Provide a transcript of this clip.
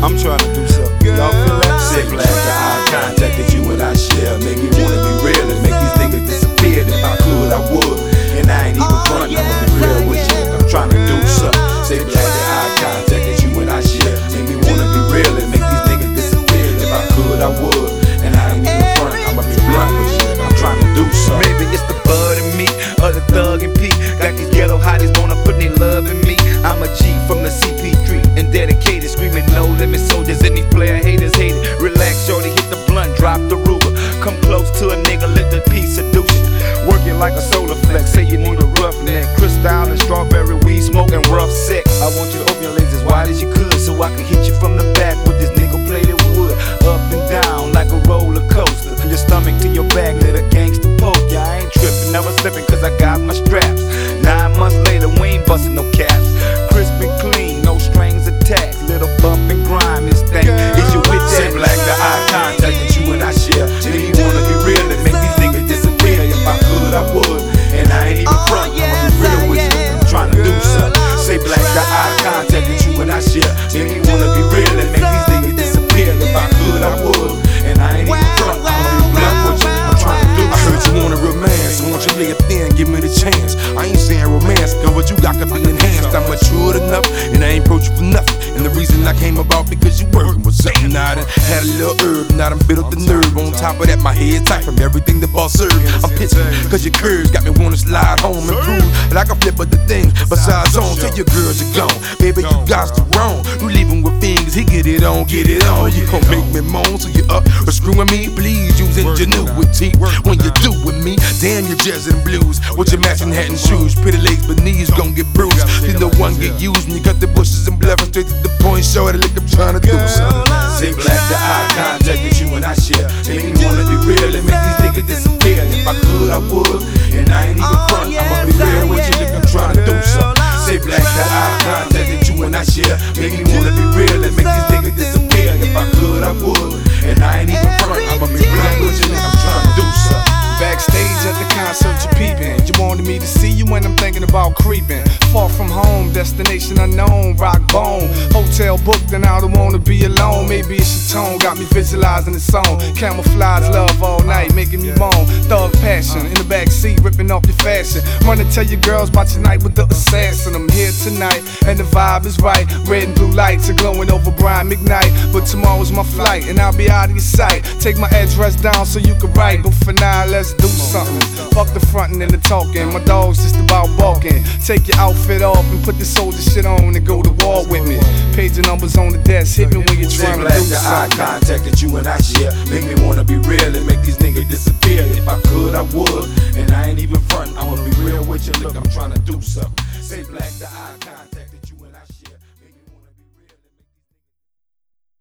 I'm trying to do something. Y'all feel that? Say black, the eye contact that you and I share make me wanna be real and make these niggas disappear. If I could, I would. And I ain't even front, I'ma be real with you. I'm trying to do something. Say black, the eye contact that you and I share make me wanna be real and make these niggas disappear. If I could, I would. And I ain't even front, I'ma be blunt with you. I'm trying to do something. Maybe it's the bud in me, or the thug in P. Got these ghetto hotties wanna put their love in me. I'm a G from the CP3 and dedicated, screaming no limit soldiers and these player haters hate it. Relax, shorty, hit the blunt, drop the Ruger. Come close to a nigga, let the piece seduce you. Working like a solar flex, say you need a roughneck. Crystal and strawberry weed, smoking rough sex. I want you to open your legs as wide as you could, so I can hit you from the back with this nickel plated wood. Up and down like a roller coaster, from your stomach to your back, let a gangster poke. Yeah, I ain't tripping, never slipping, cause I got my straps. 9 months later, we ain't busting no caps. Crisp and clean, no strings attached. Little bump and grind, this thing. Is you with that? Say black, the eye contact that you and I share make me wanna be real and make these niggas disappear. If I could, I would. And I ain't even front, I'ma be real with you. I'm trying to do something. Say black, the eye contact that you and I share make me wanna be real and make these niggas disappear. If I could, I would. And I ain't even front, I'ma be blunt with you. I'm trying to do something. I heard you want a romance, won't you lay it thin, give me the chance. I ain't saying romance, cause what you got could be enhanced. I'm matured enough, and I ain't approach you for nothing. And the reason I came about because you working with something. I done had a little herb, now I done built up the nerve. On top of that, my head tight from everything the boss served. I'm pissed, cause your curves got me wanna slide home and prove that I can flip other things besides on. Tell your girls you're gone, baby, you got the wrong. You leaving with fingers, he get it on, get it on. You gon' make me moan, so you up or screwing me. Please use ingenuity when you do with me. Damn, you're jazzing blues with your matching hat and shoes. Pretty legs but knees gon' get bruised. You no one get used when you cut the bushes and bluffing straight to the point. Show it like I'm trying to do something. Say black, the eye contact that you and I share make me wanna be real and make these niggas disappear. If I could, I would. And I ain't even front, I'ma be real with you. If I'm trying to do something. Say black, the eye contact that you and I share make me wanna be real and make these niggas disappear. If I could, I would. And I ain't even front, I'ma be blunt with you. If I'm trying to do something. Backstage at the concert, you peeping. You wanted me to see you when I'm thinking about creeping. Far from home, destination unknown, rock bone. Hotel booked and I don't wanna be alone. Maybe it's your tone, got me visualizing the song. Camouflage love all night, making me moan. Thug passion, in the backseat, ripping off your fashion. Run and tell your girls about your night with the assassin. I'm here tonight, and the vibe is right. Red and blue lights are glowing over Brian McKnight. But tomorrow's my flight, and I'll be out of your sight. Take my address down so you can write. But for now, let's do something. Fuck the frontin' and the talking. My dog's just about balking. Take your outfit off and put the soldier shit on and go to war with me. Page your numbers on the desk, hit me when you're trying to do the eye something. contact that you and I share make me wanna be real and make these niggas disappear. If I could, I would. And I ain't even front, I'ma be real with you. Look, I'm trying to do something. Say black, the eye contact that you